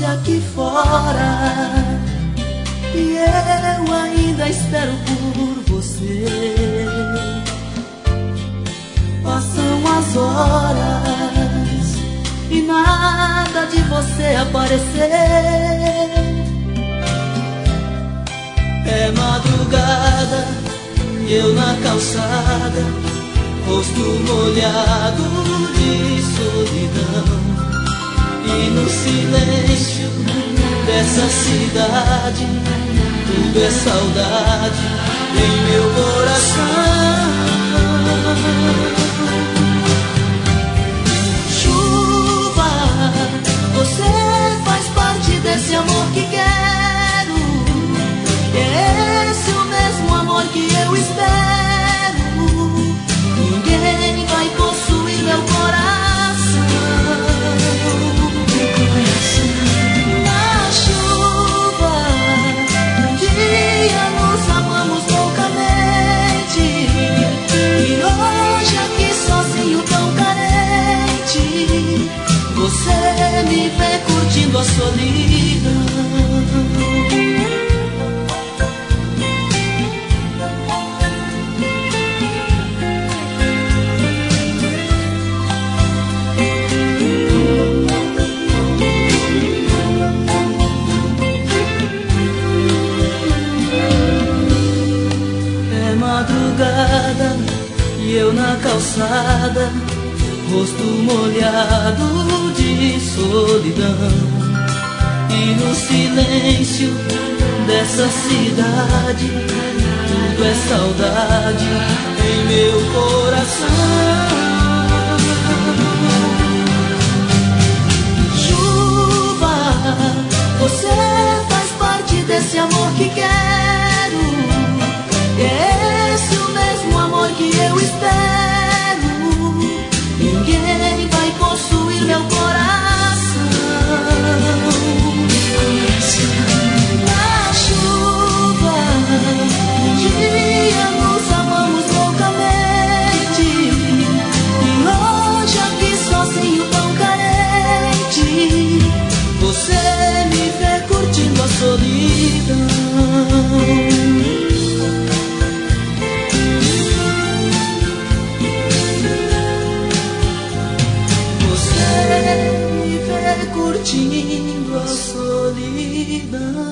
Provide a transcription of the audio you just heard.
aqui fora e eu ainda espero por você. Passam as horas e nada de você aparecer. É madrugada e eu na calçada, rosto molhado de solidão. E no silêncio dessa cidade, tudo é saudade em meu coração. Chuva, você faz parte desse amor que quero. É esse o mesmo amor que eu espero. Ninguém vai possuir meu coração. Na chuva, um dia nos amamos loucamente, e hoje aqui sozinho tão carente, você me vê curtindo a solidão. E eu na calçada, rosto molhado de solidão. E no silêncio dessa cidade, tudo é saudade em meu coração. Chuva, você faz parte desse amor que quero. É esse o mesmo amor que eu espero. Ninguém vai possuir meu coração. Na chuva, um dia nos amamos loucamente, e hoje aqui sozinho tão carente, você me vê curtindo a solidão. Curtindo a solidão.